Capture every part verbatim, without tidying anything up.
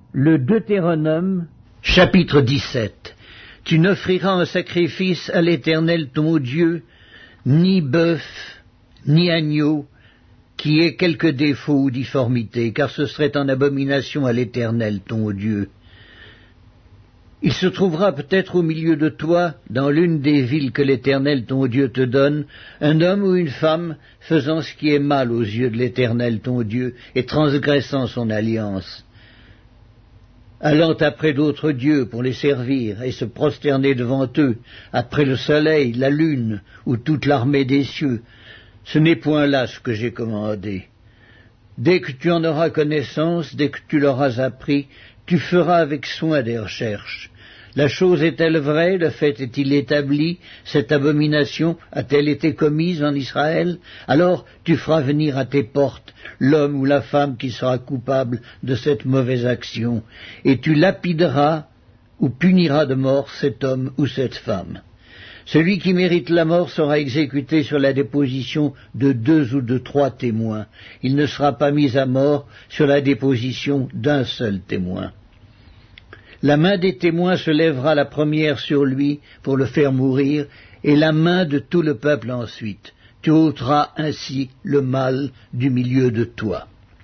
Le Deutéronome, chapitre dix-sept. Tu n'offriras un sacrifice à l'Éternel ton Dieu, ni bœuf, ni agneau, qui ait quelque défaut ou difformité, car ce serait en abomination à l'Éternel ton Dieu. Il se trouvera peut-être au milieu de toi, dans l'une des villes que l'Éternel ton Dieu te donne, un homme ou une femme faisant ce qui est mal aux yeux de l'Éternel ton Dieu et transgressant son alliance, allant après d'autres dieux pour les servir et se prosterner devant eux, après le soleil, la lune ou toute l'armée des cieux. Ce n'est point là ce que j'ai commandé. Dès que tu en auras connaissance, dès que tu l'auras appris, tu feras avec soin des recherches. La chose est-elle vraie? Le fait est-il établi? Cette abomination a-t-elle été commise en Israël? Alors tu feras venir à tes portes l'homme ou la femme qui sera coupable de cette mauvaise action, et tu lapideras ou puniras de mort cet homme ou cette femme. Celui qui mérite la mort sera exécuté sur la déposition de deux ou de trois témoins. Il ne sera pas mis à mort sur la déposition d'un seul témoin. La main des témoins se lèvera la première sur lui pour le faire mourir, et la main de tout le peuple ensuite. Tu ôteras ainsi le mal du milieu de toi.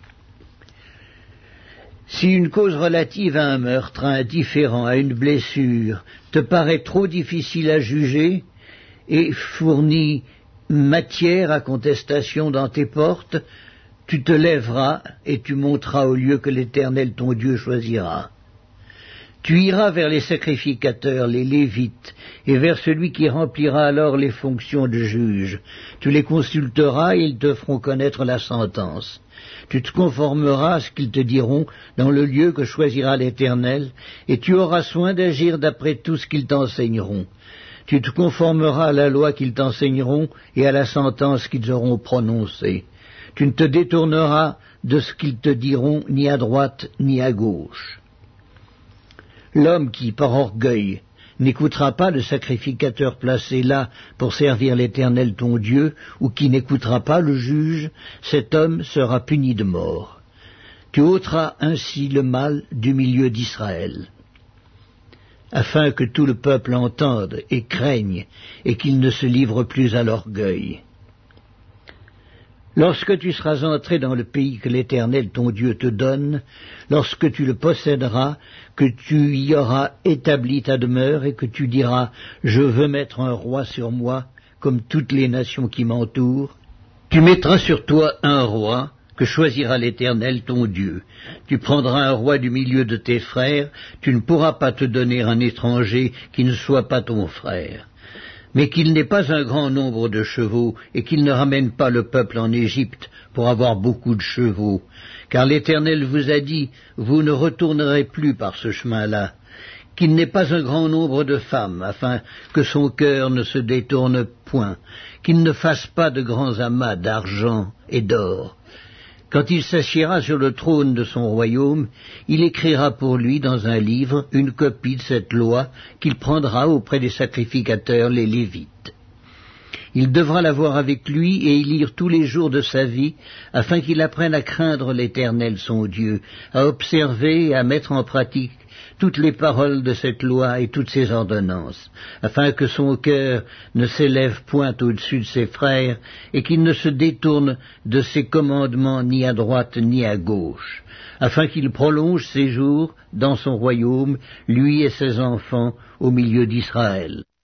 Si une cause relative à un meurtre, à un différend, à une blessure, te paraît trop difficile à juger et fournit matière à contestation dans tes portes, tu te lèveras et tu monteras au lieu que l'Éternel ton Dieu choisira. Tu iras vers les sacrificateurs, les Lévites, et vers celui qui remplira alors les fonctions de juge. Tu les consulteras et ils te feront connaître la sentence. Tu te conformeras à ce qu'ils te diront dans le lieu que choisira l'Éternel, et tu auras soin d'agir d'après tout ce qu'ils t'enseigneront. Tu te conformeras à la loi qu'ils t'enseigneront et à la sentence qu'ils auront prononcée. Tu ne te détourneras de ce qu'ils te diront ni à droite ni à gauche. L'homme qui, par orgueil, n'écoutera pas le sacrificateur placé là pour servir l'Éternel ton Dieu, ou qui n'écoutera pas le juge, cet homme sera puni de mort. Tu ôteras ainsi le mal du milieu d'Israël, afin que tout le peuple entende et craigne, et qu'il ne se livre plus à l'orgueil. Lorsque tu seras entré dans le pays que l'Éternel ton Dieu te donne, lorsque tu le posséderas, que tu y auras établi ta demeure et que tu diras « Je veux mettre un roi sur moi, comme toutes les nations qui m'entourent », tu mettras sur toi un roi que choisira l'Éternel ton Dieu. Tu prendras un roi du milieu de tes frères, tu ne pourras pas te donner un étranger qui ne soit pas ton frère. Mais qu'il n'ait pas un grand nombre de chevaux, et qu'il ne ramène pas le peuple en Égypte pour avoir beaucoup de chevaux. Car l'Éternel vous a dit, vous ne retournerez plus par ce chemin-là. Qu'il n'ait pas un grand nombre de femmes, afin que son cœur ne se détourne point. Qu'il ne fasse pas de grands amas d'argent et d'or. Quand il s'assiera sur le trône de son royaume, il écrira pour lui dans un livre une copie de cette loi qu'il prendra auprès des sacrificateurs, les Lévites. Il devra l'avoir avec lui et y lire tous les jours de sa vie, afin qu'il apprenne à craindre l'Éternel son Dieu, à observer et à mettre en pratique toutes les paroles de cette loi et toutes ses ordonnances, afin que son cœur ne s'élève point au-dessus de ses frères, et qu'il ne se détourne de ses commandements ni à droite ni à gauche, afin qu'il prolonge ses jours dans son royaume, lui et ses enfants, au milieu d'Israël.